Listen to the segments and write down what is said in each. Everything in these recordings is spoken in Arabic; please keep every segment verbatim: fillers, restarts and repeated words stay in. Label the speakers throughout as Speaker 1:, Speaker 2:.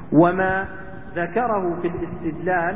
Speaker 1: وما ذكره في الاستدلال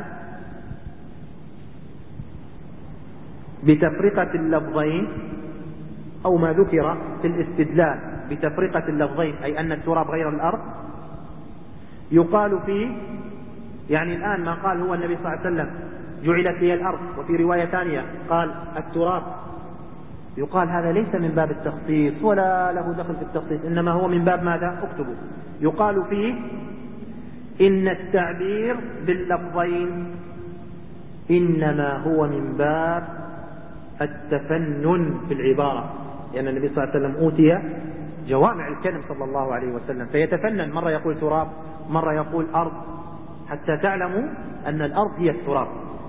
Speaker 1: بتفرقة اللفظين، أو ما ذكر في الاستدلال بتفرقة اللفظين، أي أن التراب غير الأرض، يقال فيه، يعني الآن ما قال هو النبي صلى الله عليه وسلم جعلت لي الأرض، وفي رواية ثانية قال التراب، يقال هذا ليس من باب التخصيص ولا له دخل في التخصيص، إنما هو من باب ماذا؟ اكتبوا. يقال فيه إن التعبير باللفظين إنما هو من باب التفنن في العبارة، لأن النبي صلى الله عليه وسلم أوتي جوامع الكلم صلى الله عليه وسلم، فيتفنن، مرة يقول تراب، مرة يقول أرض، حتى تعلموا أن الأرض هي التراب.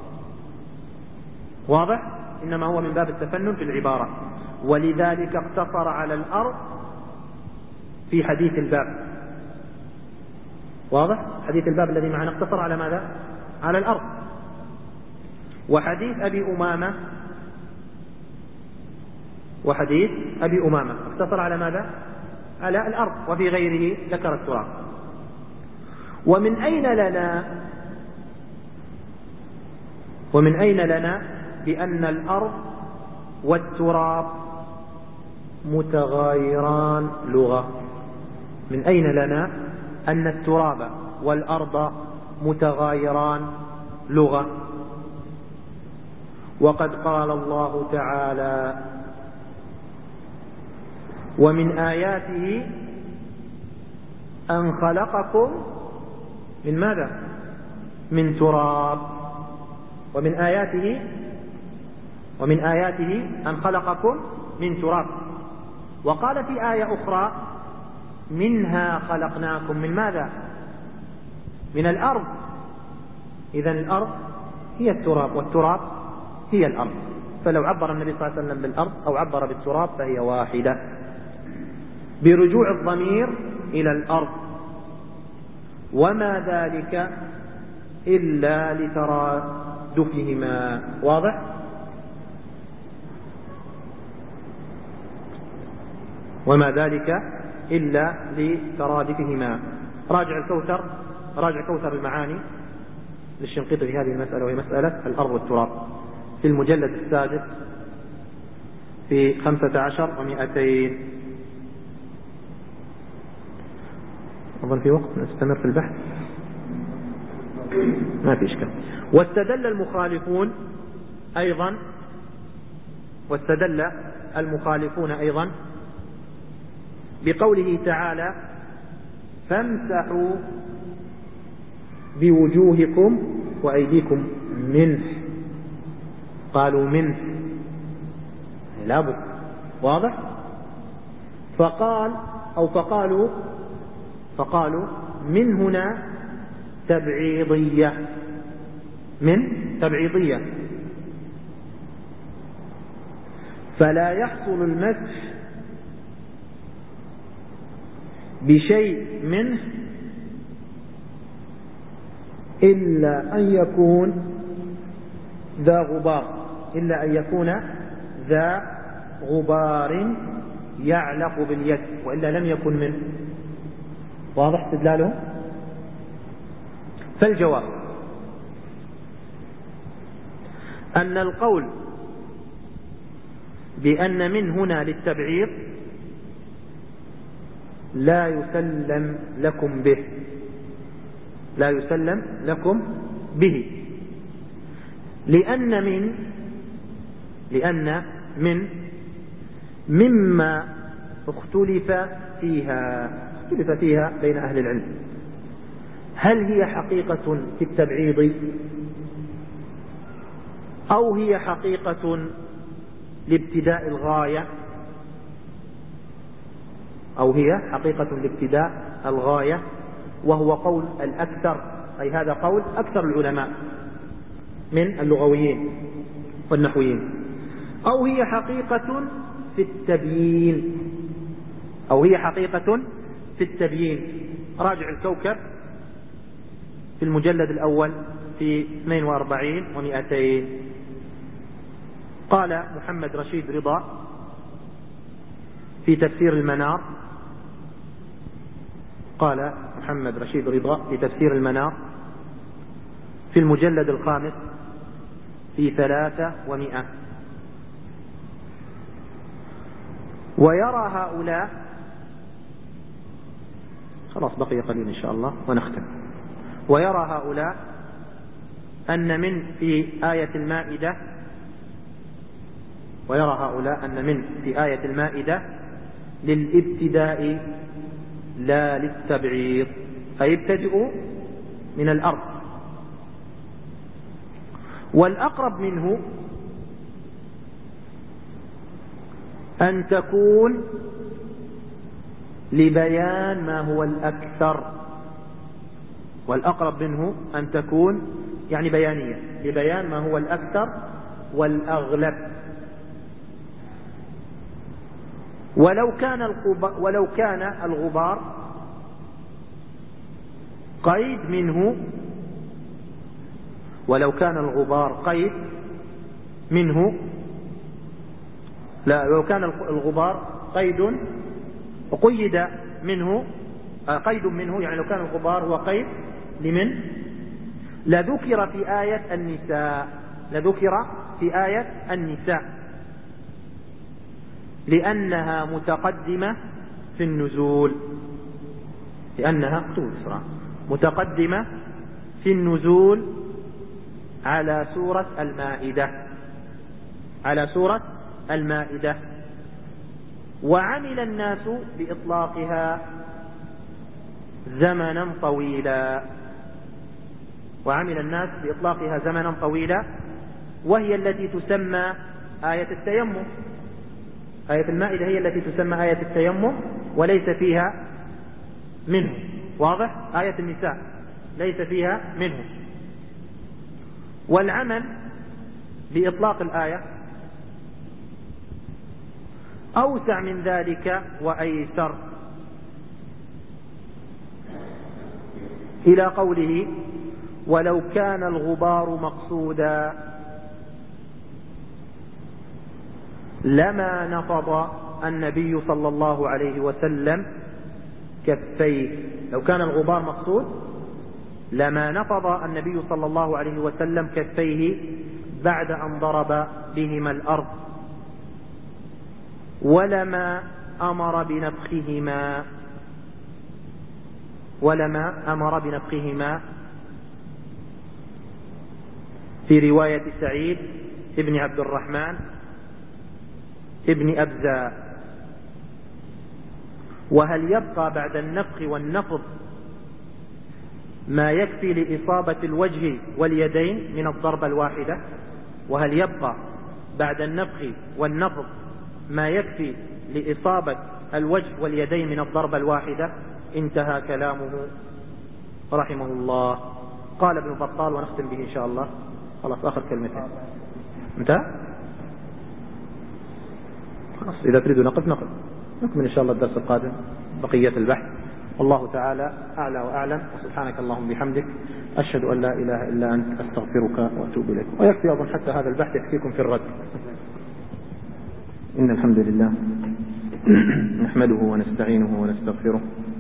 Speaker 1: واضح؟ إنما هو من باب التفنن في العبارة، ولذلك اقتصر على الأرض في حديث الباب. واضح؟ حديث الباب الذي معنا اقتصر على ماذا؟ على الأرض. وحديث أبي أمامة وحديث أبي أمامة اقتصر على ماذا؟ على الأرض، وفي غيره ذكر التراب. ومن أين لنا ومن أين لنا بأن الأرض والتراب متغايران لغة؟ من أين لنا أن التراب والأرض متغايران لغة؟ وقد قال الله تعالى: ومن آياته أن خلقكم من ماذا؟ من تراب. ومن آياته ومن آياته أن خلقكم من تراب. وقال في آية أخرى: منها خلقناكم. من ماذا؟ من الأرض. إذن الأرض هي التراب، والتراب هي الأرض، فلو عبر النبي صلى الله عليه وسلم بالأرض أو عبر بالتراب فهي واحدة، برجوع الضمير إلى الأرض، وما ذلك إلا لترادفهما. واضح؟ وما ذلك إلا لترادفهما. راجع الكوثر راجع كوثر المعاني للشنقيطي في هذه المسألة، وهي مسألة الأرض والتراب، في المجلد السادس في خمسة عشر ومئتين. أظن في وقت نستمر في البحث، ما في إشكال. واستدل المخالفون أيضا واستدل المخالفون أيضا بقوله تعالى: فامسحوا بوجوهكم وأيديكم منه. قالوا منه لابد. واضح؟ فقال أو فقالوا فقالوا من هنا تبعيضية، من تبعيضية، فلا يحصل المسح بشيء منه إلا أن يكون ذا غبار إلا أن يكون ذا غبار يعلق باليد، وإلا لم يكن منه. واضح استدلاله؟ فالجواب أن القول بأن من هنا للتبعيض لا يسلم لكم به لا يسلم لكم به لأن من لأن من مما اختلف فيها اختلف فيها بين أهل العلم، هل هي حقيقة في التبعيض أو هي حقيقة لابتداء الغاية أو هي حقيقة لابتداء الغاية، وهو قول الأكثر، أي هذا قول أكثر العلماء من اللغويين والنحويين، أو هي حقيقة في التبيين أو هي حقيقة في التبيين. راجع الكوكب في المجلد الأول في اثنين وأربعين ومئتين. قال محمد رشيد رضا في تفسير المنار، قال محمد رشيد رضا في تفسير المنار في المجلد الخامس في ثلاثة ومئة. ويرى هؤلاء، خلاص بقي قليل إن شاء الله ونختم. ويرى هؤلاء أن من في آية المائدة ويرى هؤلاء أن من في آية المائدة للابتداء لا للتبعيض، أي ابتدئوا من الأرض. والأقرب منه أن تكون لبيان ما هو الأكثر، والأقرب منه أن تكون يعني بيانية لبيان ما هو الأكثر والأغلب. ولو كان الغبار, ولو كان الغبار قيد منه ولو كان الغبار قيد منه لا لو كان الغبار قيد وقيد منه قيد منه يعني لو كان الغبار هو قيد لمن لذكر في آية النساء لذكر في آية النساء لأنها متقدمة في النزول لأنها متقدمة في النزول على سورة المائدة على سورة المائدة. وعمل الناس بإطلاقها زمنا طويلا وعمل الناس بإطلاقها زمنا طويلا وهي التي تسمى آية التيمم. آية المائدة هي التي تسمى آية التيمم وليس فيها منه. واضح؟ آية النساء ليس فيها منه. والعمل بإطلاق الآية أوسع من ذلك وأيسر إلى قوله ولو كان الغبار مقصودا لما نفض النبي صلى الله عليه وسلم كفيه. لو كان الغبار مقصود لما نفض النبي صلى الله عليه وسلم كفيه بعد أن ضرب بهما الأرض ولما أمر بنفخهما ولما أمر بنفخهما في رواية سعيد ابن عبد الرحمن ابن أبزة. وهل يبقى بعد النفخ والنفض ما يكفي لإصابة الوجه واليدين من الضربة الواحدة؟ وهل يبقى بعد النفخ والنفض ما يكفي لإصابة الوجه واليدين من الضربة الواحدة؟ انتهى كلامه رحمه الله. قال ابن بطال ونختم به إن شاء الله. خلاص آخر كلمتين انتهى. خلاص إذا تريدوا نقف نقف نكمل إن شاء الله الدرس القادم بقية البحث. والله تعالى أعلى وأعلم. وسبحانك اللهم بحمدك أشهد أن لا إله إلا أنت أستغفرك وأتوب إليك. ويكفي أظن حتى هذا البحث يكفيكم في الرد. إن الحمد لله نحمده ونستعينه ونستغفره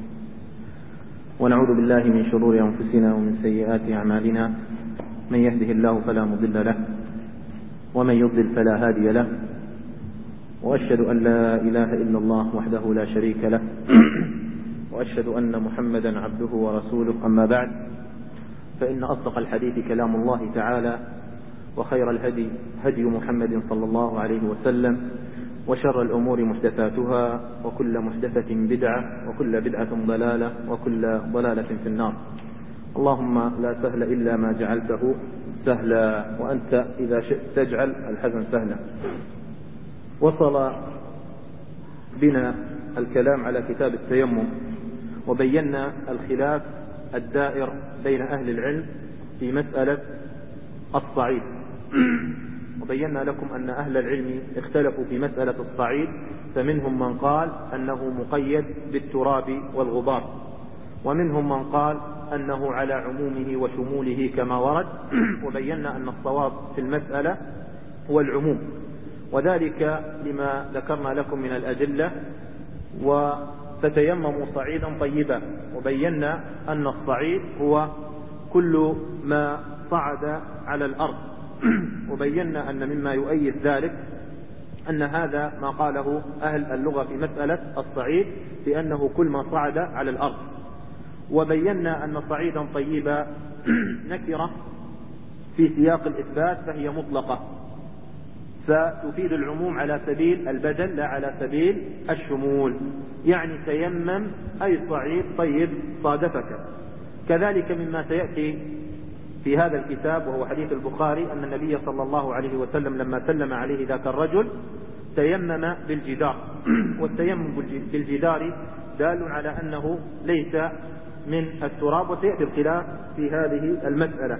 Speaker 1: ونعوذ بالله من شرور أنفسنا ومن سيئات أعمالنا. من يهده الله فلا مضل له ومن يضلل فلا هادي له. وأشهد أن لا إله إلا الله وحده لا شريك له وأشهد أن محمدا عبده ورسوله. أما بعد، فإن أصدق الحديث كلام الله تعالى وخير الهدي هدي محمد صلى الله عليه وسلم وشر الأمور محدثاتها وكل محدثة بدعة وكل بدعة ضلالة وكل ضلالة في النار. اللهم لا سهل إلا ما جعلته سهلا وأنت إذا شئت تجعل الحزن سهلا. وصل بنا الكلام على كتاب التيمم وبينا الخلاف الدائر بين أهل العلم في مسألة الصعيد. وبينا لكم أن أهل العلم اختلفوا في مسألة الصعيد، فمنهم من قال أنه مقيد بالتراب والغبار، ومنهم من قال أنه على عمومه وشموله كما ورد. وبينا أن الصواب في المسألة هو العموم، وذلك لما ذكرنا لكم من الأدلة. وثبت فتيمموا صعيدا طيبا. وبينا أن الصعيد هو كل ما صعد على الأرض. وبينا أن مما يؤيد ذلك أن هذا ما قاله أهل اللغة في مسألة الصعيد، بأنه كل ما صعد على الأرض. وبينا أن صعيدا طيبا نكرة في سياق الإثبات، فهي مطلقة، فتفيد العموم على سبيل البدل لا على سبيل الشمول، يعني تيمم أي صعيد طيب صادفك. كذلك مما سيأتي في هذا الكتاب وهو حديث البخاري أن النبي صلى الله عليه وسلم لما سلم عليه ذاك الرجل تيمم بالجدار، والتيمم بالجدار دال على أنه ليس من التراب، وسيأتي الخلاف في هذه المسألة.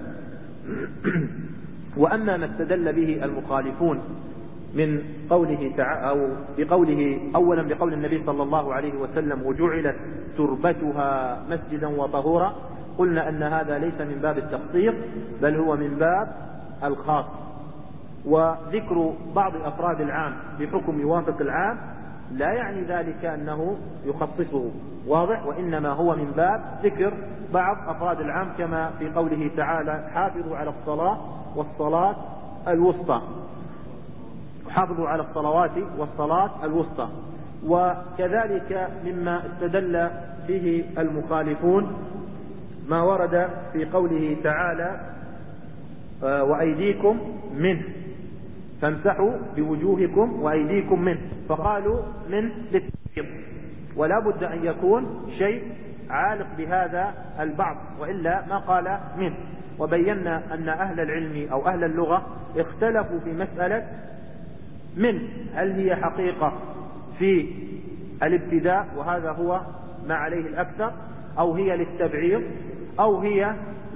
Speaker 1: وأما ما استدل به المخالفون من قوله تعالى أو بقوله أولا بقول النبي صلى الله عليه وسلم وجعلت تربتها مسجدا وطهورا، قلنا أن هذا ليس من باب التخصيص بل هو من باب الخاص، وذكر بعض أفراد العام بحكم يوافق العام لا يعني ذلك أنه يخصصه، واضح، وإنما هو من باب ذكر بعض أفراد العام كما في قوله تعالى حافظوا على الصلاة والصلاة الوسطى، حافظوا على الصلوات والصلاة الوسطى. وكذلك مما استدل به المخالفون ما ورد في قوله تعالى وأيديكم منه فامسحوا بوجوهكم وأيديكم منه، فقالوا من للتبعيض، ولا بد أن يكون شيء عالق بهذا البعض وإلا ما قال منه. وبينا أن أهل العلم أو أهل اللغة اختلفوا في مسألة من، هل هي حقيقة في الابتداء وهذا هو ما عليه الأكثر، أو هي للتبعيض، أو هي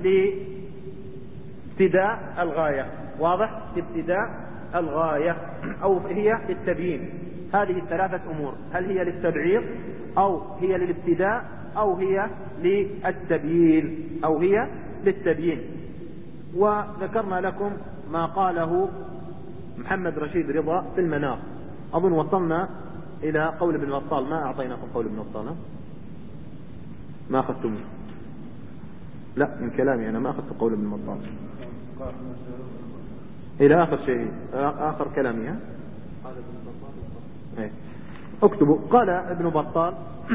Speaker 1: لابتداء الغاية، واضح، لابتداء الغاية، أو هي للتبيين. هذه الثلاثة أمور، هل هي للتبعيض أو هي للابتداء أو هي للتبيين أو هي للتبيين. وذكرنا لكم ما قاله محمد رشيد رضا في المنار. أظن وصلنا إلى قول ابن بطال، ما أعطيناكم قول ابن بطال، ما أخذتم؟ لا، من كلامي أنا ما أخذت قول ابن بطال إلى آخر شيء، آخر كلامي. ها؟ اكتبوا. قال ابن بطال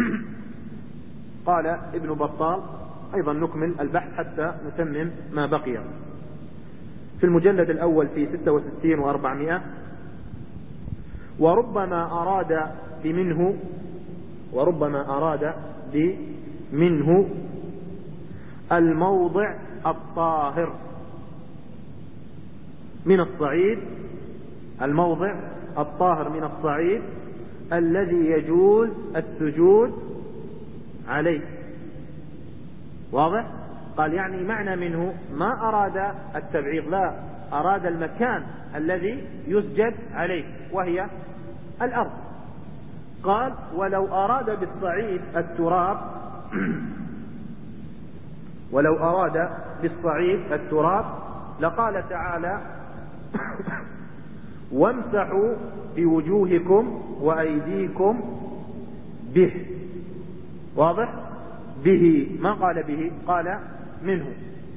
Speaker 1: قال ابن بطال أيضا، نكمل البحث حتى نتمم ما بقي. في المجلد الأول في ستة وستين وأربعمائة، وربما أراد بمنه وربما أراد بمنه الموضع الطاهر من الصعيد، الموضع الطاهر من الصعيد الذي يجوز السجود عليه، واضح. قال يعني معنى منه ما أراد التبعيض، لا، أراد المكان الذي يسجد عليه وهي الأرض. قال ولو أراد بالصعيد التراب ولو أراد بالصعيد التراب لقال تعالى وامسحوا بوجوهكم وأيديكم به، واضح، به، ما قال به، قال منه،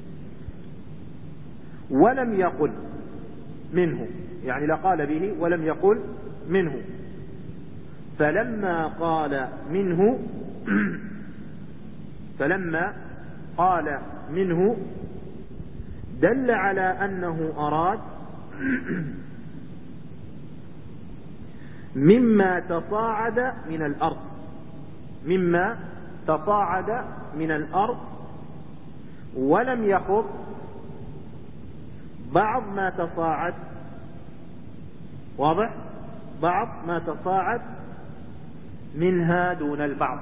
Speaker 1: ولم يقل منه، يعني لقال به ولم يقل منه. فلما قال منه فلما قال منه دل على أنه أراد مما تصاعد من الأرض، مما تصاعد من الأرض، ولم يخض بعض ما تصاعد، واضح، بعض ما تصاعد منها دون البعض،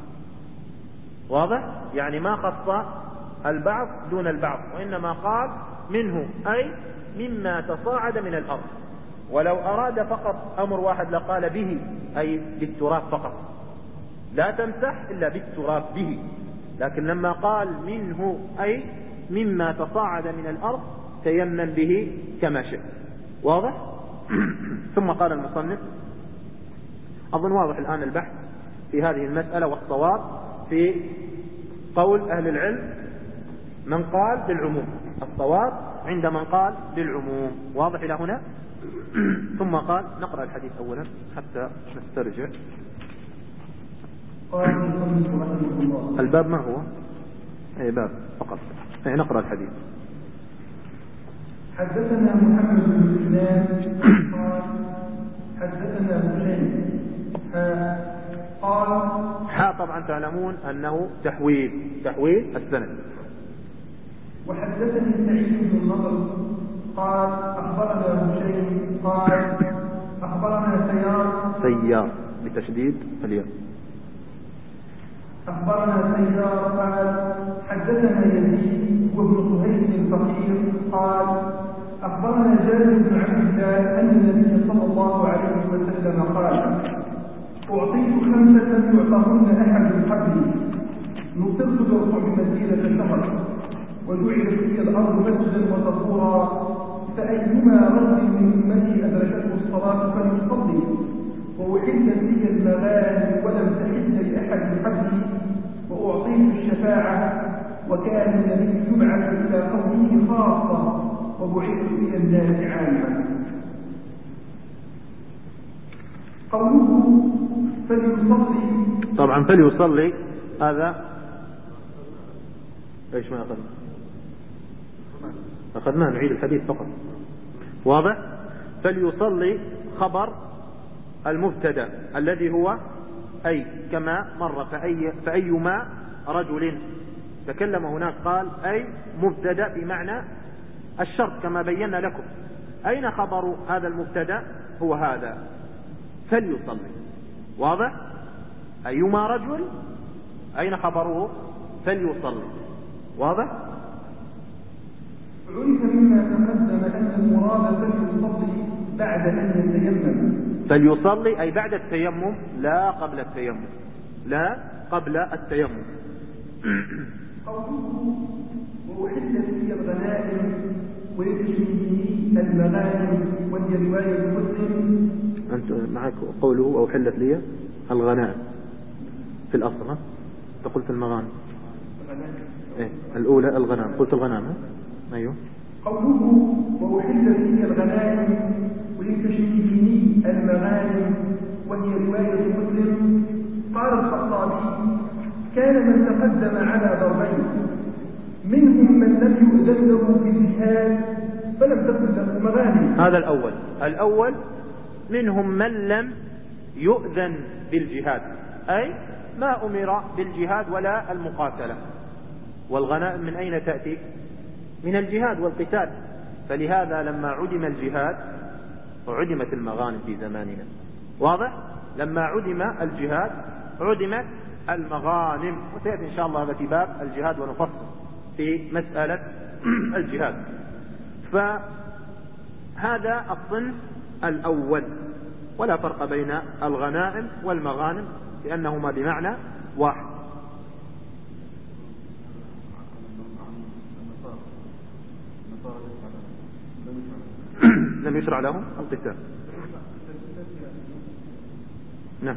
Speaker 1: واضح، يعني ما خص البعض دون البعض، وإنما قال منه أي مما تصاعد من الأرض. ولو أراد فقط أمر واحد لقال به، أي بالتراب فقط، لا تمسح إلا بالتراب به، لكن لما قال منه أي مما تصاعد من الأرض تيمم به كما شئت، واضح. ثم قال المصنف، أظن واضح الآن البحث، في هذه المسألة، والصواب في قول أهل العلم من قال بالعموم، الصواب عند من قال بالعموم. واضح إلى هنا؟ ثم قال نقرأ الحديث أولا حتى نسترجع. الباب ما هو؟ أي باب فقط، أي نقرأ الحديث.
Speaker 2: حدثنا محمد بن سلام قال حدثنا هشيم قال
Speaker 1: حا طبعا تعلمون أنه تحويل تحويل السند.
Speaker 2: وحدثني سعيد بن النضر قال أخبرنا هشيم قال أخبرنا سيار
Speaker 1: سيار بتشديد الياء
Speaker 2: أخبرنا سيار قال حدثنا يزيد وابن صهيب الفقير قال أخبرنا جابر بن عبد الله أن النبي صلى الله عليه وسلم قال أعطيت خمسة يعطاهن أحد قبلي نصرت بالرعب مسيرة شهر وجعلت لي الأرض مسجدا وطهورا فأيما رجل من أمتي أدركته الصلاة فليصلي وأحلت لي المغانم ولم تحل لأحد قبلي وأعطيت الشفاعة وكان النبي يبعث إلى قومه خاصة وبعثت إلى الناس عامة. قوله فليصلي
Speaker 1: طبعا فليصلي هذا ايش ما أخذنا أخذناه نعيد الحديث فقط. واضح؟ فليصلي خبر المبتدا الذي هو أي كما مر فأي فأيما رجل تكلم هناك قال أي مبتدا بمعنى الشرط كما بينا لكم. أين خبر هذا المبتدا؟ هو هذا فليصلي. واضح؟ أيما رجل أين خبره؟ فليصلي. واضح؟
Speaker 2: عرف مما تقدم أن المراد فليصلي بعد أن يتيمم.
Speaker 1: فليصلي أي بعد التيمم لا قبل التيمم، لا قبل التيمم.
Speaker 2: قوله وأحلت لي الغنائم ويكفيني المغانم وهي رواية مسلم.
Speaker 1: أنت معك قوله أو حلت لي الغنائم في الأصل ها؟ تقول في المغانم إيه؟ الأولى الغنائم، قلت الغنائم. أيوه.
Speaker 2: قوله وأحلت لي الغنائم ويكفيني المغانم وهي رواية مسلم. قال الخطابي كان من تقدم على ضربين منهم من لم يؤذن له في الجهاد فلم تكن له مغانم.
Speaker 1: هذا الأول. الأول منهم من لم يؤذن بالجهاد أي ما أمر بالجهاد ولا المقاتلة. والغنائم من أين تأتي؟ من الجهاد والقتال. فلهذا لما عدم الجهاد عدمت المغانم في زماننا. واضح؟ لما عدم الجهاد عدمت المغانم، وسيأتي إن شاء الله هذا في باب الجهاد ونفصل في مسألة الجهاد. فهذا الصنف الأول، ولا فرق بين الغنائم والمغانم لأنهما بمعنى واحد. لم يشرع لهم القتال. نعم.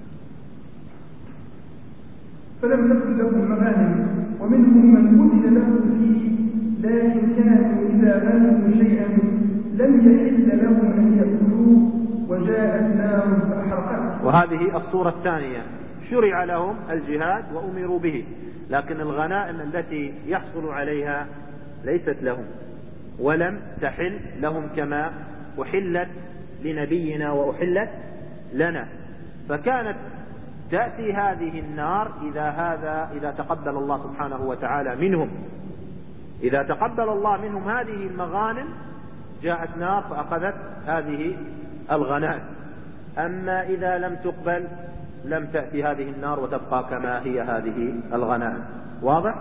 Speaker 2: فلم تكن لهم مغانم ومنهم من أذن له فيه لكن كانوا إذا غنموا شيئا لم يحل لهم أن يأكلوه وجاءت نار فأحرقته.
Speaker 1: وهذه الصورة الثانية، شرع لهم الجهاد وأمروا به، لكن الغنائم التي يحصل عليها ليست لهم ولم تحل لهم كما أحلت لنبينا وأحلت لنا. فكانت تأتي هذه النار إذا هذا إذا تقبل الله سبحانه وتعالى منهم، إذا تقبل الله منهم هذه المغانم جاءت نار فأخذت هذه الغنائم. أما إذا لم تقبل لم تأتي هذه النار وتبقى كما هي هذه الغنائم. واضح؟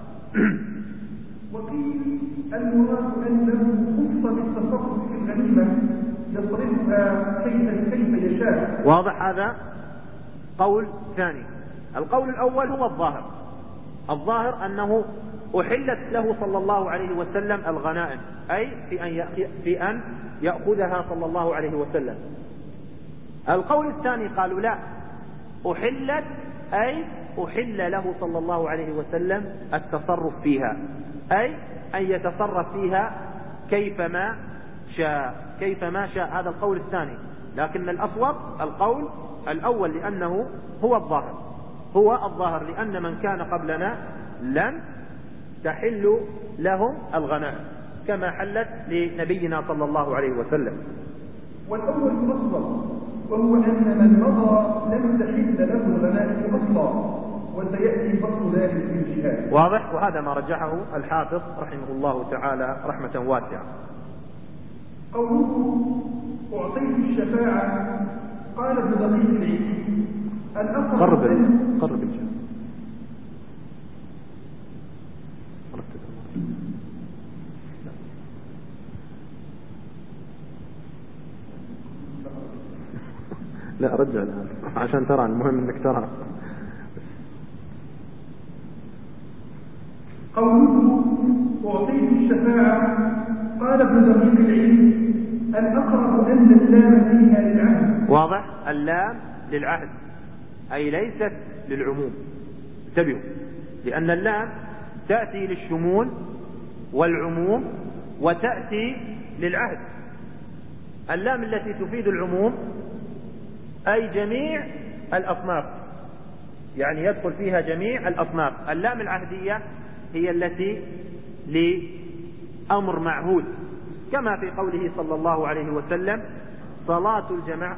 Speaker 2: وقيل المراد أنه خص بالتصرف في الغنيمة يصرفها كيف كيف يشاء.
Speaker 1: واضح؟ هذا قول ثاني. القول الأول هو الظاهر. الظاهر أنه أحلت له صلى الله عليه وسلم الغنائم أي في أن في أن يأخذها صلى الله عليه وسلم. القول الثاني قالوا لا، أحلت أي أحل له صلى الله عليه وسلم التصرف فيها، أي أن يتصرف فيها كيفما شاء كيفما شاء هذا القول الثاني. لكن الأصوب القول الأول، لأنه هو الظاهر هو الظاهر لأن من كان قبلنا لم تحل لهم الغنائم كما حلت لنبينا صلى الله عليه وسلم.
Speaker 2: والأول الأصل وهو أن من مضى لم تحل له الغنائم أصلا، وسيأتي فصل ذلك في الجهاد.
Speaker 1: واضح. وهذا ما رجحه الحافظ رحمه الله تعالى رحمة واسعة.
Speaker 2: قوله أعطيت الشفاعة، قال ابن دقيق العيد الأقرب
Speaker 1: قرب قرب الجهاد. لا رجع الآن عشان ترى، المهم انك ترى.
Speaker 2: قوله أعطيت الشفاعة، قال ابن دقيق العيد الأقرب أن اللام فيها للعهد.
Speaker 1: واضح. اللام للعهد أي ليست للعموم. انتبهوا، لأن اللام تأتي للشمول والعموم وتأتي للعهد. اللام التي تفيد العموم أي جميع الأصناف، يعني يدخل فيها جميع الأصناف. اللام العهدية هي التي لأمر معهود، كما في قوله صلى الله عليه وسلم صلاة الجماعة.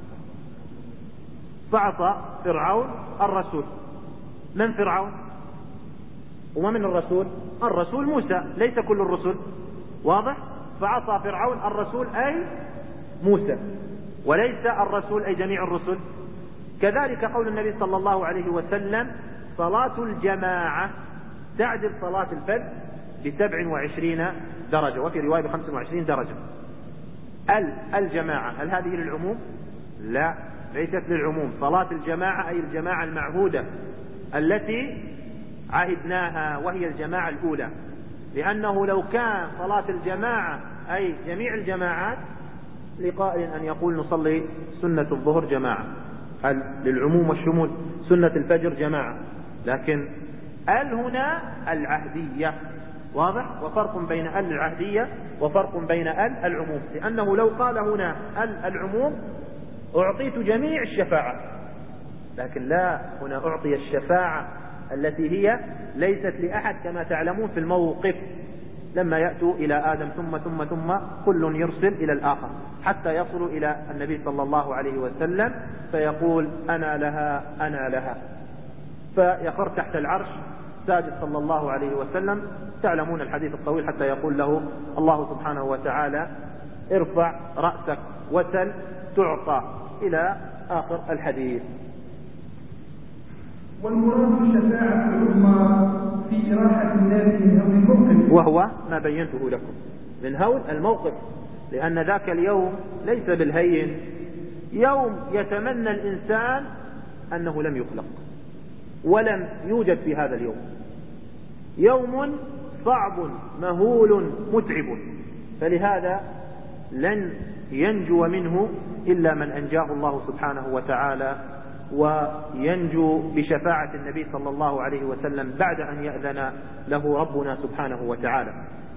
Speaker 1: فعصى فرعون الرسول. من فرعون ومن الرسول؟ الرسول موسى، ليس كل الرسل. واضح. فعصى فرعون الرسول أي موسى، وليس الرسول أي جميع الرسل. كذلك قول النبي صلى الله عليه وسلم صلاة الجماعة تعدل صلاة الفجر بسبع وعشرين درجة، وفي رواية بخمس وعشرين درجة. ال الجماعة هل هذه للعموم؟ لا، ليست للعموم. صلاة الجماعة أي الجماعة المعهودة التي عهدناها، وهي الجماعة الأولى. لأنه لو كان صلاة الجماعة أي جميع الجماعات لقائل أن يقول نصلي سنة الظهر جماعة، هل للعموم والشمول. سنة الفجر جماعة، لكن ال هنا العهدية. واضح. وفرق بين ال العهدية وفرق بين ال العموم، لأنه لو قال هنا ال العموم أعطيت جميع الشفاعة، لكن لا، هنا أعطي الشفاعة التي هي ليست لأحد كما تعلمون في الموقف لما يأتوا إلى آدم ثم ثم ثم كل يرسل إلى الآخر حتى يصلوا إلى النبي صلى الله عليه وسلم فيقول أنا لها أنا لها، فيخر تحت العرش ساجد صلى الله عليه وسلم. تعلمون الحديث الطويل حتى يقول له الله سبحانه وتعالى ارفع رأسك وسل تعطى إلى آخر الحديث.
Speaker 2: والمراد الشفاعة العظمى في إراحة الناس من هول الموقف،
Speaker 1: وهو ما بينته لكم من هول الموقف، لأن ذاك اليوم ليس بالهين، يوم يتمنى الإنسان أنه لم يخلق ولم يوجد في هذا اليوم. يوم صعب مهول متعب، فلهذا لن ينجو منه إلا من أنجاه الله سبحانه وتعالى، وينجو بشفاعة النبي صلى الله عليه وسلم بعد أن يأذن له ربنا سبحانه وتعالى.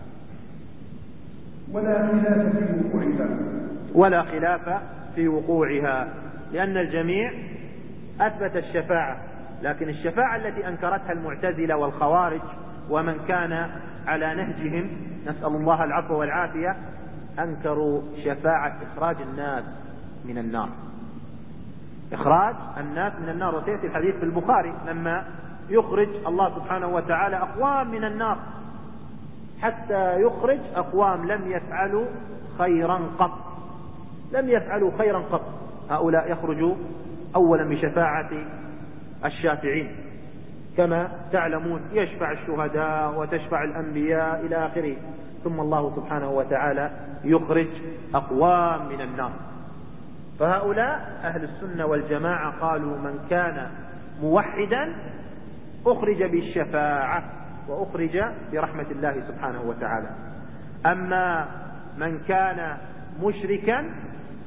Speaker 2: ولا خلاف في وقوعها
Speaker 1: ولا خلاف في وقوعها لأن الجميع أثبت الشفاعة، لكن الشفاعة التي أنكرتها المعتزلة والخوارج ومن كان على نهجهم نسأل الله العفو والعافية أنكروا شفاعة إخراج الناس من النار، إخراج الناس من النار. وسيأتي الحديث في البخاري لما يخرج الله سبحانه وتعالى أقوام من النار حتى يخرج أقوام لم يفعلوا خيرا قط، لم يفعلوا خيرا قط. هؤلاء يخرجوا أولا بشفاعة الشافعين كما تعلمون، يشفع الشهداء وتشفع الأنبياء إلى آخره، ثم الله سبحانه وتعالى يخرج أقوام من النار. فهؤلاء أهل السنة والجماعة قالوا من كان موحدا أخرج بالشفاعة وأخرج برحمة الله سبحانه وتعالى. أما من كان مشركا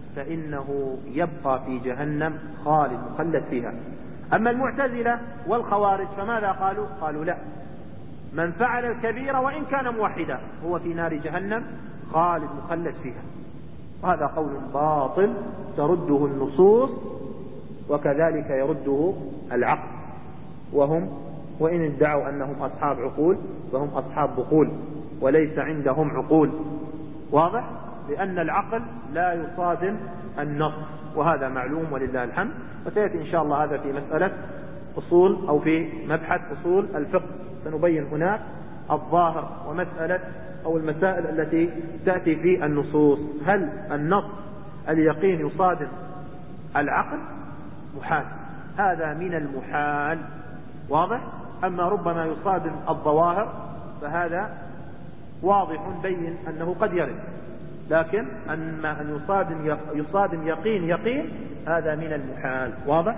Speaker 1: فإنه يبقى في جهنم خالد مخلد فيها. أما المعتزلة والخوارج فماذا قالوا؟ قالوا لا، من فعل الكبيرة وإن كان موحدا هو في نار جهنم خالد مخلد فيها. وهذا قول باطل ترده النصوص وكذلك يرده العقل، وهم وإن ادعوا أنهم أصحاب عقول فهم أصحاب بقول وليس عندهم عقول. واضح؟ لأن العقل لا يصادم النص، وهذا معلوم ولله الحمد. وسيأتي إن شاء الله هذا في مسألة أصول أو في مبحث أصول الفقه، سنبين هناك الظاهر ومسألة أو المسائل التي تأتي في النصوص. هل النص اليقين يصادم العقل؟ محال، هذا من المحال. واضح؟ أما ربما يصادم الظواهر فهذا واضح بين أنه قد يرد، لكن أما أن يصادم يصادم يقين يقين هذا من المحال. واضح؟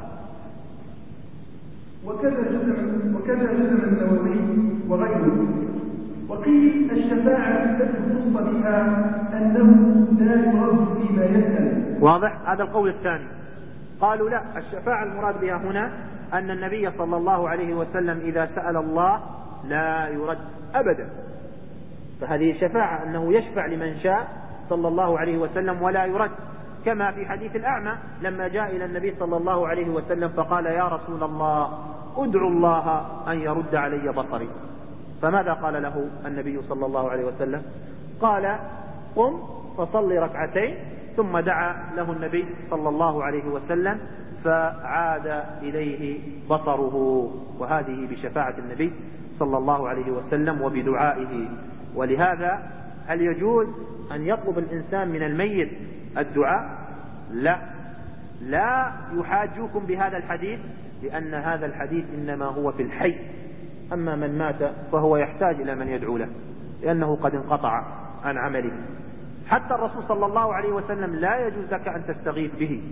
Speaker 2: وكذا جزم وكذا جزم النووي وغيره. وقيل الشفاعة التي خص بها أنه لا يرد فيما يسأل.
Speaker 1: واضح؟ هذا القول الثاني. قالوا لا، الشفاعة المراد بها هنا أن النبي صلى الله عليه وسلم إذا سأل الله لا يرد أبدا، فهذه شفاعة أنه يشفع لمن شاء صلى الله عليه وسلم ولا يرد، كما في حديث الأعمى لما جاء إلى النبي صلى الله عليه وسلم فقال يا رسول الله ادعو الله أن يرد علي بصري، فماذا قال له النبي صلى الله عليه وسلم؟ قال قم فصل ركعتين، ثم دعا له النبي صلى الله عليه وسلم فعاد إليه بصره. وهذه بشفاعة النبي صلى الله عليه وسلم وبدعائه. ولهذا هل يجوز أن يطلب الإنسان من الميت الدعاء؟ لا، لا يحاجوكم بهذا الحديث، لأن هذا الحديث إنما هو في الحي، أما من مات فهو يحتاج إلى من يدعو له لأنه قد انقطع عن عمله. حتى الرسول صلى الله عليه وسلم لا يجوز لك أن تستغيث به،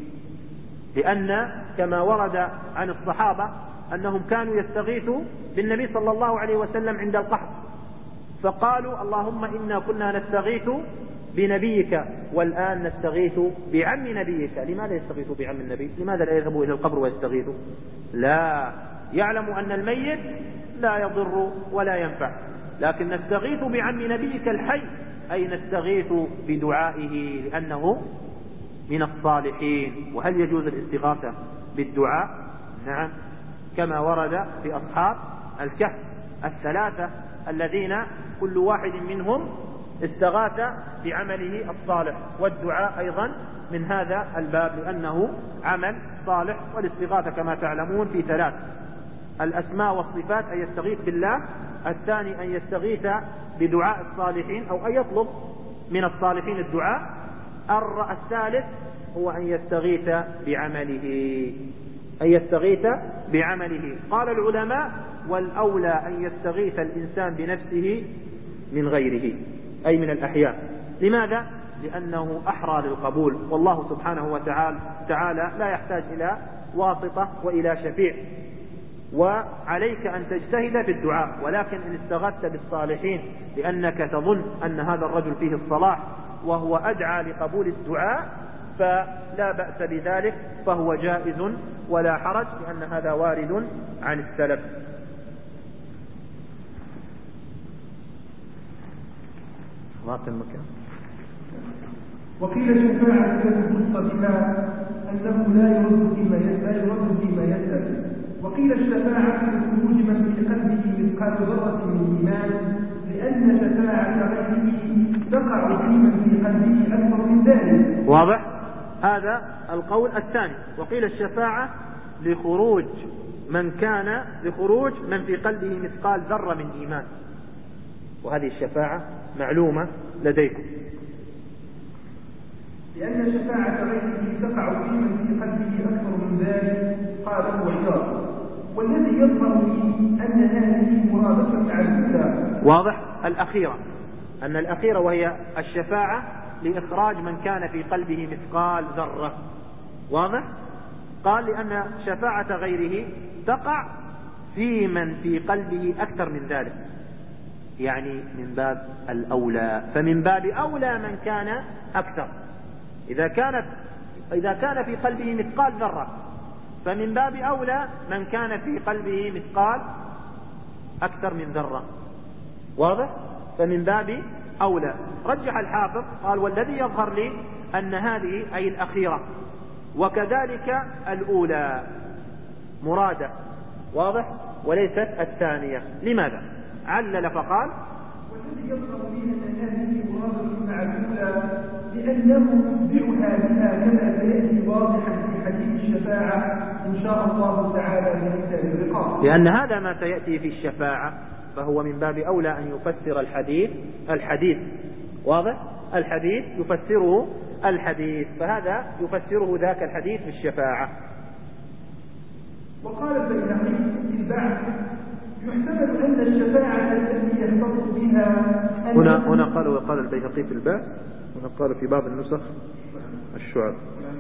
Speaker 1: لأن كما ورد عن الصحابة أنهم كانوا يستغيثوا بالنبي صلى الله عليه وسلم عند القحط، فقالوا اللهم إنا كنا نستغيث بنبيك والآن نستغيث بعم نبيك. لماذا يستغيث بعم النبي؟ لماذا لا يذهبوا إلى القبر ويستغيثوا؟ لا، يعلم أن الميت لا يضر ولا ينفع، لكن نستغيث بعم نبيك الحي، أي نستغيث بدعائه لأنه من الصالحين. وهل يجوز الاستغاثة بالدعاء؟ نعم، كما ورد في أصحاب الكهف الثلاثة الذين كل واحد منهم استغاث بعمله الصالح، والدعاء أيضا من هذا الباب لأنه عمل صالح. والاستغاثة كما تعلمون في ثلاث: الأسماء والصفات أن يستغيث بالله، الثاني أن يستغيث بدعاء الصالحين أو أن يطلب من الصالحين الدعاء، الثالث هو أن يستغيث بعمله أن يستغيث بعمله. قال العلماء والأولى أن يستغيث الإنسان بنفسه من غيره، أي من الأحياء. لماذا؟ لأنه أحرى للقبول، والله سبحانه وتعالى تعالى لا يحتاج إلى واسطة وإلى شفيع. وعليك أن تجتهد في الدعاء، ولكن إن استغثت بالصالحين لأنك تظن أن هذا الرجل فيه الصلاح وهو أدعى لقبول الدعاء فلا بأس بذلك، فهو جائز ولا حرج، لأن هذا وارد عن السلف.
Speaker 2: وقيل الشفاعة التي خص بها أنه لا يرد فيما يسأل فيما يسأل. وقيل الشفاعة لخروج من في قلبه مثقال ذرة من إيمان، لأن شفاعة غيره تقع في من في قلبه أكبر من ذلك.
Speaker 1: واضح؟ هذا القول الثاني. وقيل الشفاعة لخروج من كان لخروج من في قلبه مثقال ذرة من إيمان، وهذه الشفاعة معلومة لديكم.
Speaker 2: لأن شفاعة غيره تقع في من في قلبه أكثر من ذلك. قال هو عياض، والذي يظهر لي أن هذه مرادفة على الأولى.
Speaker 1: واضح؟ الأخيرة، أن الأخيرة وهي الشفاعة لإخراج من كان في قلبه مثقال ذرة. واضح؟ قال لأن شفاعة غيره تقع في من في قلبه أكثر من ذلك، يعني من باب الأولى، فمن باب أولى من كان أكثر. إذا كانت إذا كان في قلبه مثقال ذرة فمن باب أولى من كان في قلبه مثقال أكثر من ذرة. واضح؟ فمن باب أولى. رجح الحافظ قال والذي يظهر لي أن هذه أي الأخيرة وكذلك الأولى مرادة. واضح؟ وليست الثانية. لماذا؟ علل فقال
Speaker 2: والذي يظهر لي أن هذه مرادة مع الأولى لأنه يتبعها بها كما سيأتي واضحا في حديث الشفاعة إن شاء الله تعالى بإحسان الرقاب.
Speaker 1: لأن هذا ما سيأتي في الشفاعة فهو من باب أولى أن يفسر الحديث الحديث. واضح؟ الحديث يفسره الحديث، فهذا يفسره ذاك الحديث بالشفاعة.
Speaker 2: وقال البيهقي في البعث يحتمل أن الشفاعة التي يختص بها
Speaker 1: هنا هنا قال وقال البيهقي في البعث، هنا قال في بعض النسخ الشعب.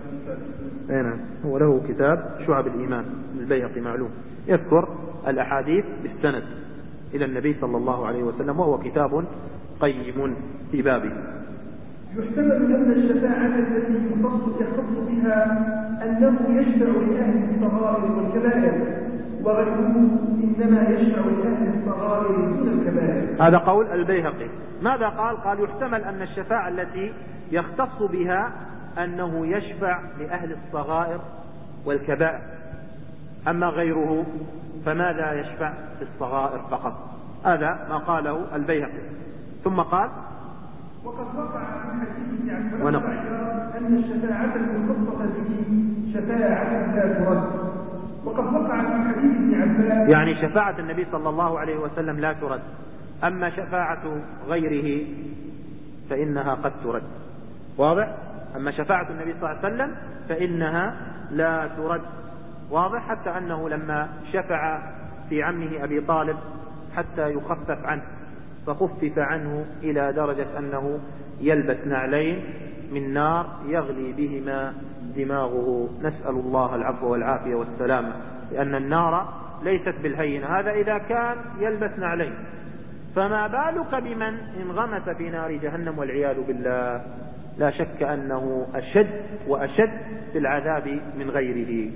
Speaker 1: هنا هو له كتاب شعب الإيمان البيهقي معلوم يذكر الأحاديث بالسند إلى النبي صلى الله عليه وسلم، وهو كتاب قيم في بابه.
Speaker 2: يحتمل أن الشفاعة التي يختص بها أنه يشفع لأهل الصغائر والكبائر وغيره إنما يشفع لأهل الصغائر دون الكبائر.
Speaker 1: هذا قول البيهقي. ماذا قال؟ قال يحتمل أن الشفاعة التي يختص بها أنه يشفع لأهل الصغائر والكبائر، أما غيره فماذا يشفع في الصغائر فقط. هذا ما قاله البيهقي. ثم قال
Speaker 2: وقد وقع في حديث عن أن الشفاعة المخصصة به شفاعة لا ترد. وقد وقع في حديث ابن عباس
Speaker 1: يعني شفاعة النبي صلى الله عليه وسلم لا ترد، أما شفاعة غيره فإنها قد ترد. واضح؟ أما شفاعة النبي صلى الله عليه وسلم فإنها لا ترد. واضح؟ حتى أنه لما شفع في عمه أبي طالب حتى يخفف عنه فخفف عنه إلى درجة أنه يلبس نعلين من نار يغلي بهما دماغه، نسأل الله العفو والعافية والسلامة، لأن النار ليست بالهينة. هذا إذا كان يلبس نعلين، فما بالك بمن انغمس في نار جهنم والعياذ بالله. لا شك أنه أشد وأشد في العذاب من غيره.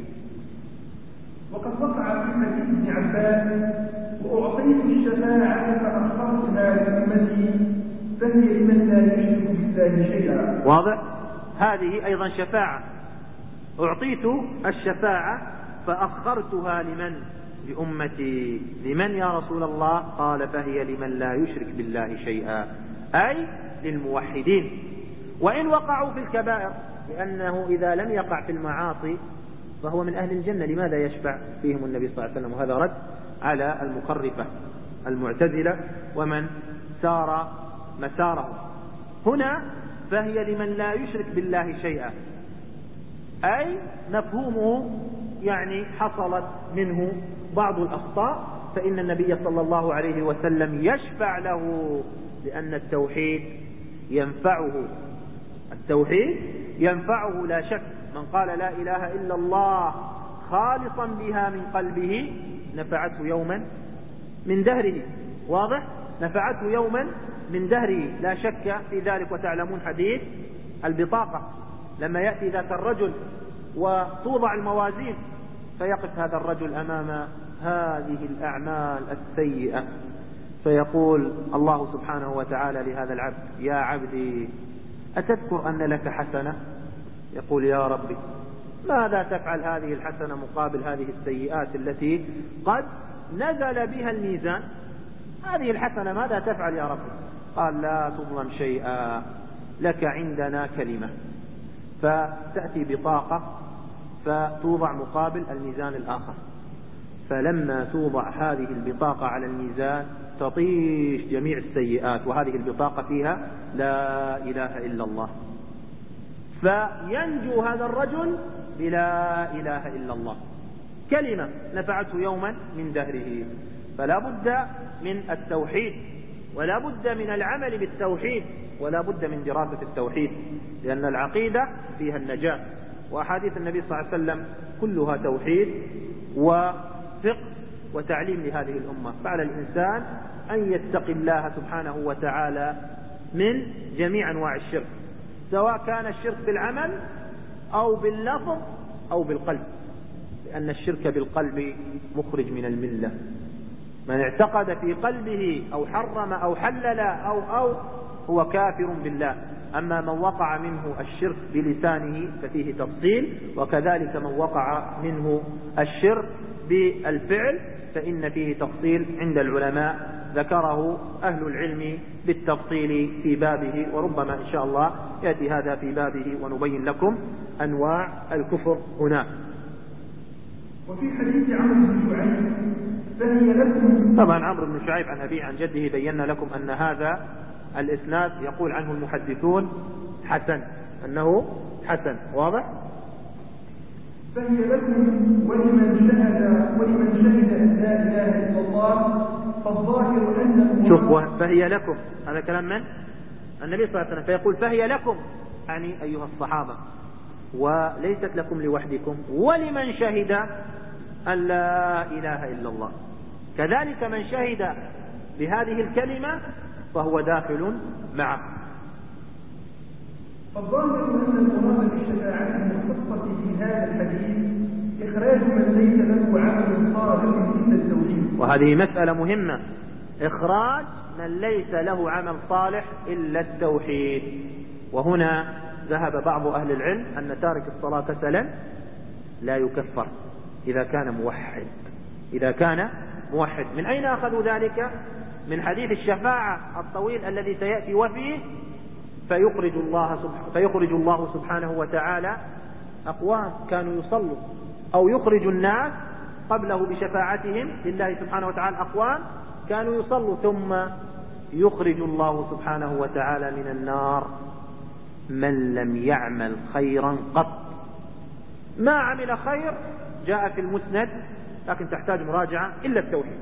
Speaker 2: وقد وقع في حديث ابن عباس وأعطيت الشفاعة فأخرتها لأمتي فهي لمن لا يشرك بالله شيئا.
Speaker 1: واضح؟ هذه أيضا شفاعة. أعطيت الشفاعة فأخرتها لمن؟ لأمتي. لمن يا رسول الله؟ قال فهي لمن لا يشرك بالله شيئا، أي للموحدين وإن وقعوا في الكبائر، لأنه إذا لم يقع في المعاصي فهو من أهل الجنة. لماذا يشفع فيهم النبي صلى الله عليه وسلم؟ وهذا رد على المخرفة المعتزلة ومن سار مساره. هنا فهي لمن لا يشرك بالله شيئا، أي مفهومه يعني حصلت منه بعض الأخطاء فإن النبي صلى الله عليه وسلم يشفع له، لأن التوحيد ينفعه. التوحيد ينفعه لا شك. من قال لا إله إلا الله خالصا بها من قلبه نفعته يوما من دهره. واضح؟ نفعته يوما من دهره لا شك في ذلك. وتعلمون حديث البطاقة لما يأتي ذاك الرجل وتوضع الموازين فيقف هذا الرجل أمام هذه الأعمال السيئة فيقول الله سبحانه وتعالى لهذا العبد يا عبدي أتذكر أن لك حسنة؟ يقول يا ربي ماذا تفعل هذه الحسنة مقابل هذه السيئات التي قد نزل بها الميزان؟ هذه الحسنة ماذا تفعل يا ربي؟ قال لا تظلم شيئا، لك عندنا كلمة. فتأتي بطاقة فتوضع مقابل الميزان الآخر، فلما توضع هذه البطاقة على الميزان تطيش جميع السيئات، وهذه البطاقة فيها لا إله إلا الله، فينجو هذا الرجل بلا إله إلا الله، كلمة نفعته يوما من دهره. فلا بد من التوحيد، ولا بد من العمل بالتوحيد، ولا بد من دراسة التوحيد، لأن العقيدة فيها النجاة. وأحاديث النبي صلى الله عليه وسلم كلها توحيد وفقه وتعليم لهذه الأمة. فعلى الإنسان أن يتقي الله سبحانه وتعالى من جميع أنواع الشرك، سواء كان الشرك بالعمل أو باللفظ أو بالقلب، لأن الشرك بالقلب مخرج من الملة. من اعتقد في قلبه أو حرم أو حلل أو أو هو كافر بالله. أما من وقع منه الشرك بلسانه ففيه تفصيل، وكذلك من وقع منه الشرك بالفعل فإن فيه تفصيل عند العلماء ذكره أهل العلم بالتفصيل في بابه، وربما إن شاء الله يأتي هذا في بابه ونبين لكم أنواع الكفر هناك.
Speaker 2: وفي حديث عمرو بن شعيب فهي لكم.
Speaker 1: طبعا عمرو بن شعيب عن أبيه عن جده بينا لكم أن هذا الإسناد يقول عنه المحدثون حسن، أنه حسن. واضح؟
Speaker 2: فهي لكم ولمن شهد ولمن شهد أن لا إله إلا الله فالظاهر أنه.
Speaker 1: شوف، فهي لكم هذا كلام من النبي صلى الله عليه وسلم، فيقول فهي لكم يعني أيها الصحابة، وليست لكم لوحدكم، ولمن شهد أن لا إله إلا الله. كذلك من شهد بهذه الكلمة فهو داخل معه.
Speaker 2: فالظاهر أن المراد بالشفاعة المختصة في هذا الحديث إخراج من ليس له عمل صالح إلا التوحيد.
Speaker 1: وهذه مسألة مهمة، إخراج من ليس له عمل صالح إلا التوحيد. وهنا ذهب بعض أهل العلم أن تارك الصلاة كسلا لا يكفر إذا كان موحد. إذا كان موحد. من أين أخذوا ذلك؟ من حديث الشفاعة الطويل الذي سيأتي وفيه فيخرج الله سبحانه, فيخرج الله سبحانه وتعالى أقوام كانوا يصلوا، أو يخرج الناس قبله بشفاعتهم لله سبحانه وتعالى أقوام كانوا يصلوا، ثم يخرج الله سبحانه وتعالى من النار من لم يعمل خيرا قط. ما عمل خير جاء في المسند لكن تحتاج مراجعة إلا التوحيد،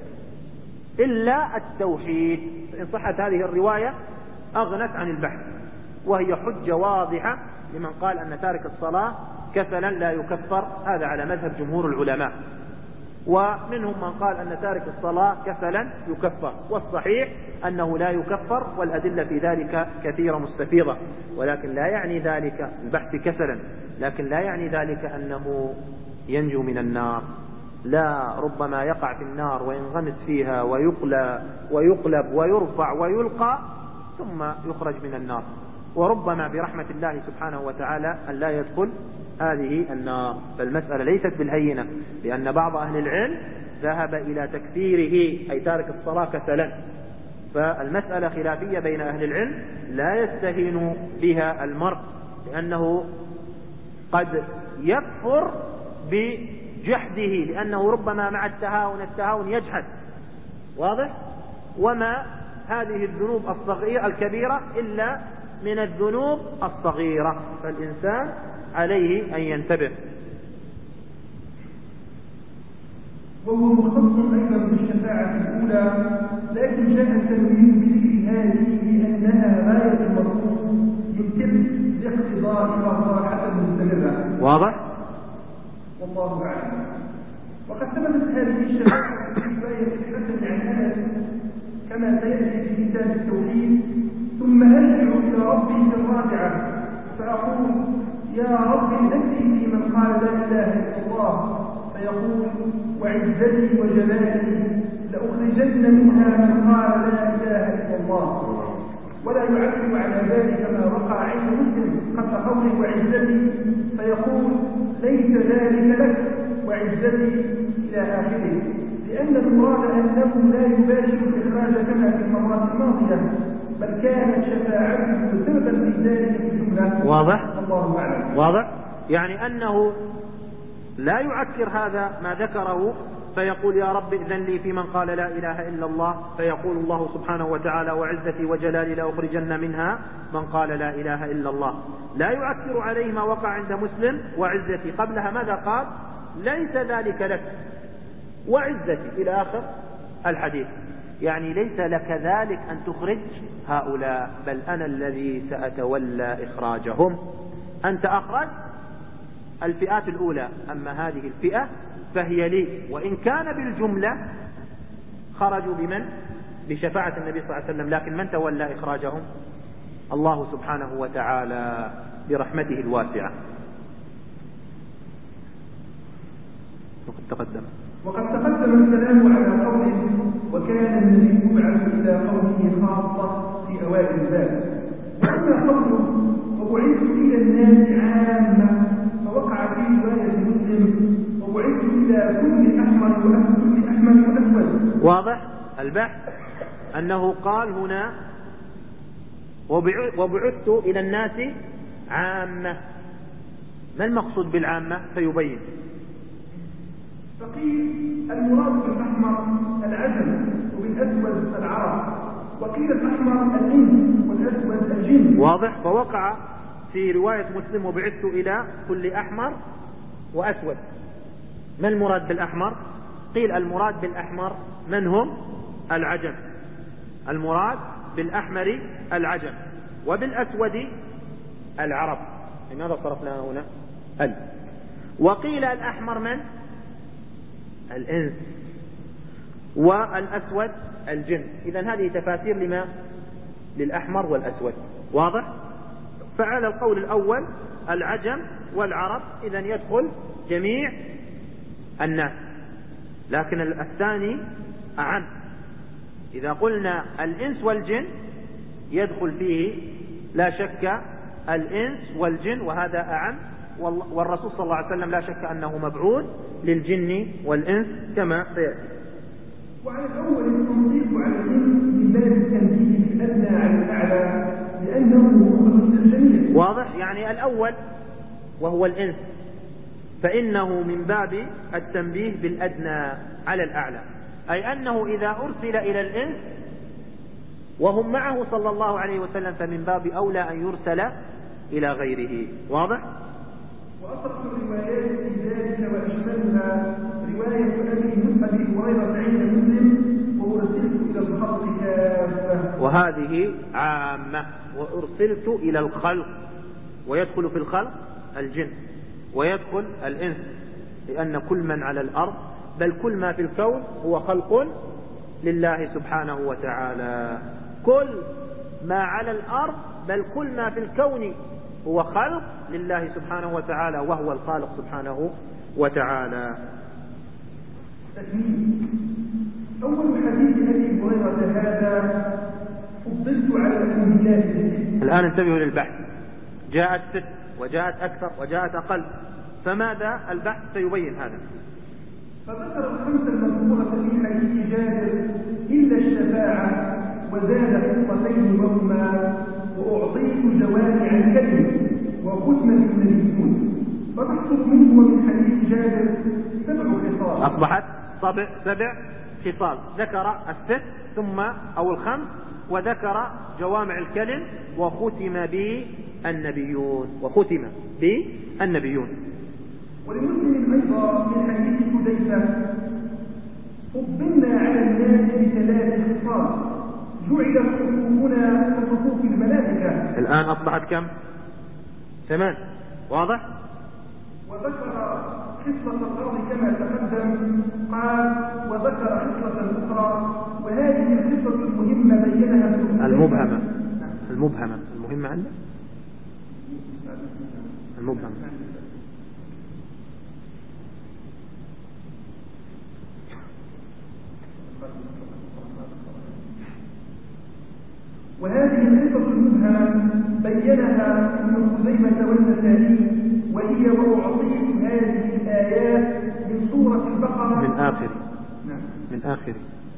Speaker 1: إلا التوحيد. إن صحت هذه الرواية أغنت عن البحث، وهي حجة واضحة لمن قال أن تارك الصلاة كسلا لا يكفر. هذا على مذهب جمهور العلماء، ومنهم من قال أن تارك الصلاة كسلا يكفر، والصحيح أنه لا يكفر، والأدلة في ذلك كثيرة مستفيضة. ولكن لا يعني ذلك البحث كسلا، لكن لا يعني ذلك أنه ينجو من النار. لا، ربما يقع في النار وينغمس فيها ويقلب ويقلب ويرفع ويلقى ثم يخرج من النار، وربما برحمة الله سبحانه وتعالى أن لا يدخل هذه النار. فالمسألة ليست بالهينة، لأن بعض أهل العلم ذهب إلى تكفيره أي تارك الصلاة كسلا. فالمسألة خلافية بين أهل العلم لا يستهين بها المرء، لأنه قد يكفر بجحده، لأنه ربما مع التهاون التهاون يجحد. واضح؟ وما هذه الذنوب الصغيرة الكبيرة إلا من الذنوب الصغيرة، فالإنسان عليه أن ينتبه.
Speaker 2: وهو مختص أيضا بالشفاعة الأولى، لكن جاء التنوين بذكر هذه لأنها غاية المطلوب يمكن لاقتضاء مصلحة مستمرة.
Speaker 1: واضح؟
Speaker 2: والله أعلم. وقد ثبتت هذه الشفاعة في رواية الحسن عن أنس كما سيأتي في كتاب التوحيد: ثم أرجع إلى ربي في الرابعة فأقول يا رب ائتني في من قال لا إله إلا الله، فيقول وعزتي وجلالي لأخرجن منها من قال لا إله إلا الله. ولا يعلم على ذلك ما وقع عند مسلم قبل قوله وعزتي، فيقول ليس ذلك لك وعزتي إلى آخره، لأن المراد أنه لا يباشر الإخراج كما في المرات الماضية، بل كانت شفاعته سببا في ذلك في الجملة.
Speaker 1: واضح؟
Speaker 2: الله أعلم.
Speaker 1: واضح؟ يعني أنه لا يعكر هذا ما ذكره فيقول يا رب ائذن لي في من قال لا إله إلا الله، فيقول الله سبحانه وتعالى وعزتي وجلالي لأخرجن منها من قال لا إله إلا الله. لا يعكر عليه ما وقع عند مسلم وعزتي، قبلها ماذا قال؟ ليس ذلك لك وعزتي إلى آخر الحديث. يعني ليس لك ذلك أن تخرج هؤلاء، بل أنا الذي سأتولى إخراجهم. أنت أخرج الفئات الأولى، أما هذه الفئة فهي لي، وإن كان بالجملة خرجوا بمن؟ بشفاعة النبي صلى الله عليه وسلم، لكن من تولى إخراجهم؟ الله سبحانه وتعالى برحمته الواسعة. تقدم
Speaker 2: وقد تقدم الكلام على قوله وكان النبي يبعث إلى قومه خاصة في أوائل الباب. وأما قوله وبعثت إلى الناس عامة فوقع في رواية مسلم وبعثت إلى كل أحمر كل أحمر وأسود.
Speaker 1: واضح البحث أنه قال هنا وبعثت إلى الناس عامة. ما المقصود بالعامة؟ فيبين.
Speaker 2: فقيل المراد بالأحمر العجم وبالأسود العرب، وقيل الأحمر الإنس والأسود الجن.
Speaker 1: واضح. فوقع في رواية مسلم وبعثت إلى كل أحمر وأسود. ما المراد بالأحمر؟ قيل المراد بالأحمر من هم؟ العجم. المراد بالأحمر العجم وبالأسود العرب. لماذا صرفنا هنا ال؟ وقيل الأحمر من؟ الإنس والأسود الجن. إذن هذه تفاسير لما؟ للأحمر والأسود. واضح؟ فعلى القول الأول العجم والعرب إذن يدخل جميع الناس، لكن الثاني أعم. إذا قلنا الإنس والجن يدخل فيه لا شك الإنس والجن، وهذا أعم، والرسول صلى الله عليه وسلم لا شك أنه مبعوث للجن والإنس كما سيأتي.
Speaker 2: وعلى الأول التنطيق على الجن من باب التنبيه الأدنى على الأعلى لأنه هو الجميع.
Speaker 1: واضح؟ يعني الأول وهو الإنس فإنه من باب التنبيه بالأدنى على الأعلى، أي أنه إذا أرسل إلى الإنس وهم معه صلى الله عليه وسلم فمن باب أولى أن يرسل إلى غيره. واضح؟
Speaker 2: وأصرح الروايات في ذلك وأشملها رواية أبي هريرة عند مسلم وأرسلت إلى الخلق كافة،
Speaker 1: وهذه عامة. وأرسلت إلى الخلق، ويدخل في الخلق الجن ويدخل الإنس، لأن كل من على الأرض بل كل ما في الكون هو خلق لله سبحانه وتعالى. كل ما على الأرض بل كل ما في الكون هو خلق لله سبحانه وتعالى، وهو الخالق سبحانه وتعالى.
Speaker 2: أول حديث أبي هريرة هذا فضلت على الأنبياء.
Speaker 1: الآن انتبهوا للبحث، جاءت ست وجاءت أكثر وجاءت أقل، فماذا البحث سيبين هذا.
Speaker 2: فذكر الخمسة المذكورة في حديث جابر إلا الشفاعة وزاد حصتين وهما وأعطيت جوامع الكلم وختم النبيون. فنحصل منه ومن حديث جابر سبع خصال.
Speaker 1: أصبحت سبع سبع خصال. ذكر الست ثم أو الخمس وذكر جوامع الكلم وختم بالنبيون وختم بالنبيون.
Speaker 2: ولمسلم أيضا من حديث حذيفة فضلنا على الناس بثلاث خصال جعلت صفوفنا كصفوف الملائكة.
Speaker 1: الآن أصبحت كم؟ ثمان. واضح؟
Speaker 2: وذكر خصلة الأرض كما تقدم قال وذكر خصلة أخرى وهذه الخصلة المهمة بينها
Speaker 1: المبهمة المبهمة المهمة عندنا المبهمة.
Speaker 2: وهذه القصة المبهمة بينها ابن خزيمة والنسائي وهي وأعطيت هذه الآيات من سورة البقرة
Speaker 1: من آخر من آخر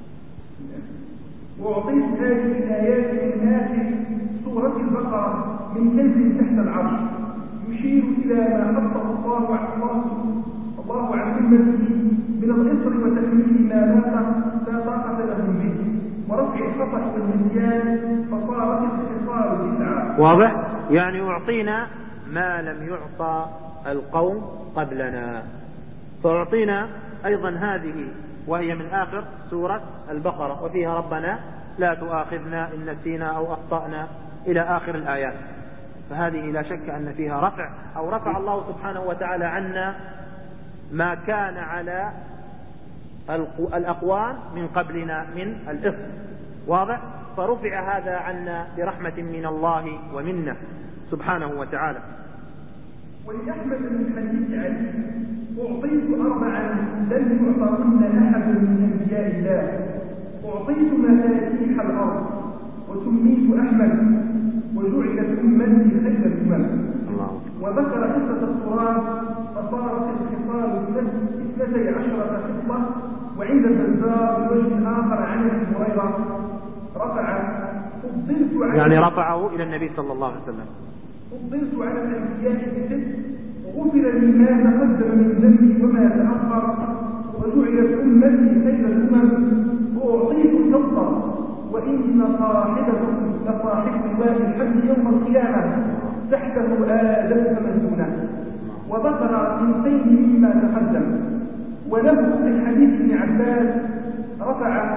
Speaker 2: وأعطيت هذه الآيات من آخر سورة البقرة من كنز تحت العرش يشير إلى ما خطه الله عن الله عن أمته من الإصر وتكميل ما لا طاقة لهم به ورفع الخطأ والنسيان فصارت الخصال بدعة.
Speaker 1: واضح؟ يعني أعطينا ما لم يعطى القوم قبلنا، فأعطينا أيضا هذه وهي من آخر سورة البقرة وفيها ربنا لا تؤاخذنا إن نسينا أو أخطأنا إلى آخر الآيات. فهذه لا شك أن فيها رفع أو رفع الله سبحانه وتعالى عنا ما كان على الأقوام من قبلنا من الإثم. واضح؟ فرفع هذا عنا برحمة من الله ومنه سبحانه وتعالى.
Speaker 2: ولأحمد من حديث علي أعطيت أربعا لم يعطهن أحد من أنبياء الله. أعطيت مفاتيح الأرض وسميت أحمد وجعلت أمتي خير الأمم. وذكر قصة التراب فصارت الخصال اثنتي عشرة خصلة. وعند البزار بوجه آخر عن أبي هريرة رفع فضلت على
Speaker 1: يعني رفعه إلى النبي صلى الله عليه وسلم.
Speaker 2: فضلت على الأنبياء بست غفر لي ما تقدم من ذنبي وما تأخر وجعلت أمتي خير الأمم. وأعطيت الفضة وإن صاحبكم لصاحب لواء الحمد يوم القيامة تحته آدم فمن دونه. وذكر اثنتين مما تقدم. وله في حديث ابن عباس رفع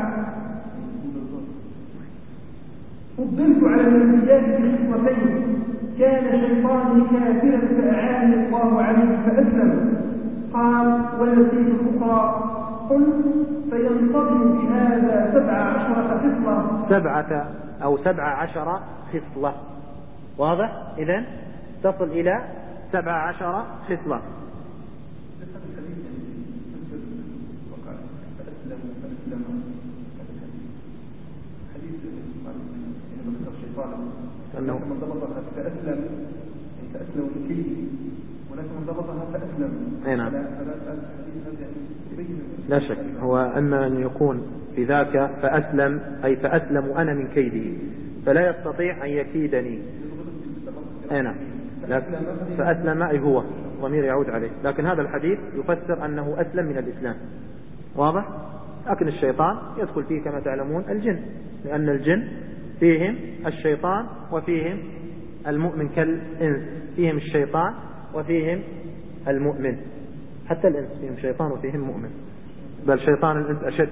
Speaker 2: فضلت على الأنبياء بخصلتين كان شيطاني كافرا فأعاني الله عليه فأسلم. قال ونسيت الأخرى قلت فينتظم بهذا سبع عشرة خصلة.
Speaker 1: سبعة أو سبع عشر خصلة. واضح؟ إذن تصل إلى سبع عشر خصلة.
Speaker 2: أنه من ضبطها فأسلم فأسلم من كيده ولكن من ضبطها فأسلم.
Speaker 1: نعم لا شك هو أما أن يكون في ذاك فأسلم أي فأسلم أنا من كيده فلا يستطيع أن يكيدني. نعم فأسلم أي هو ضمير يعود عليه. لكن هذا الحديث يفسر أنه أسلم من الإسلام. واضح؟ لكن الشيطان يدخل فيه كما تعلمون الجن لأن الجن فيهم الشيطان وفيهم المؤمن كالإنس. فيهم الشيطان وفيهم المؤمن. حتى الإنس فيهم شيطان وفيهم مؤمن بل شيطان الإنس أشد.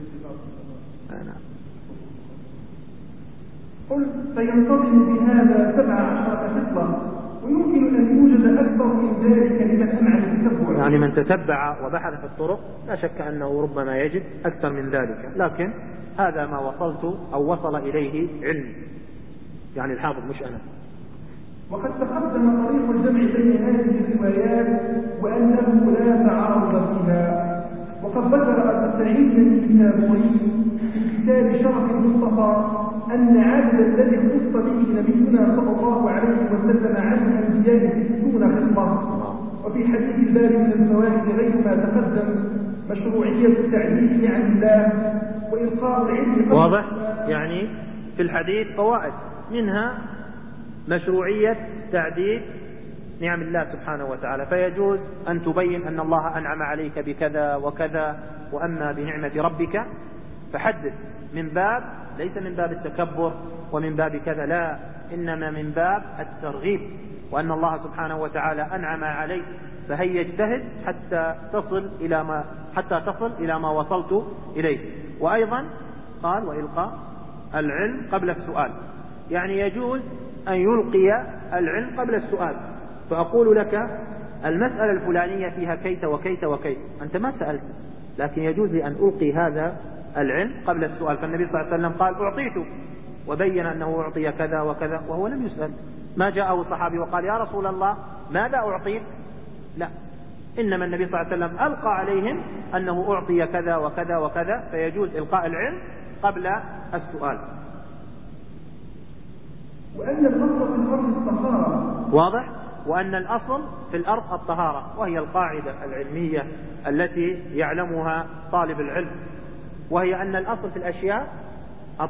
Speaker 2: قل فينتظم بهذا سبع عشرة خصلة ويمكن أن يوجد أكثر من ذلك لمن أمعن التتبع.
Speaker 1: يعني من تتبع وبحث في الطرق لا شك أنه ربما يجد أكثر من ذلك. لكن هذا ما وصلت أو وصل إليه علمي يعني الحافظ مش أنا.
Speaker 2: وقد تقدم طريق الجمع بين هذه الروايات وأنه لا تعارض فيها. وقد ذكر أبو سعيد النسابوري في كتاب شرف المصطفى أن عدد الذي اختص به نبينا صلى الله عليه وسلم عن الأنبياء ستون خصلة. وفي حديث الباب من الفوائد غير ما تقدم مشروعية التعليم عن الله وإلقاء العلم.
Speaker 1: واضح؟ يعني في الحديث فوائد منها مشروعية تعديد نعم الله سبحانه وتعالى. فيجوز أن تبين أن الله أنعم عليك بكذا وكذا وأما بنعمة ربك فحدث من باب ليس من باب التكبر ومن باب كذا لا إنما من باب الترغيب وأن الله سبحانه وتعالى أنعم عليك فهي اجتهد حتى تصل إلى ما حتى تصل إلى ما وصلت إليه. وأيضا قال وإلقاء العلم قبل السؤال يعني يجوز أن يلقي العلم قبل السؤال. فأقول لك المسألة الفلانية فيها كيت وكيت وكيت أنت ما سألت لكن يجوز لي أن ألقي هذا العلم قبل السؤال. فالنبي صلى الله عليه وسلم قال أعطيته وبين أنه أعطي كذا وكذا وهو لم يسأل. ما جاءه الصحابي وقال يا رسول الله ماذا أعطيت؟ لا إنما النبي صلى الله عليه وسلم ألقى عليهم أنه أعطي كذا وكذا وكذا. فيجوز إلقاء العلم قبل السؤال.
Speaker 2: وأن الأصل في الأرض الطهارة.
Speaker 1: واضح؟ وأن الأصل في الأرض الطهارة وهي القاعدة العلمية التي يعلمها طالب العلم وهي أن الأصل في الأشياء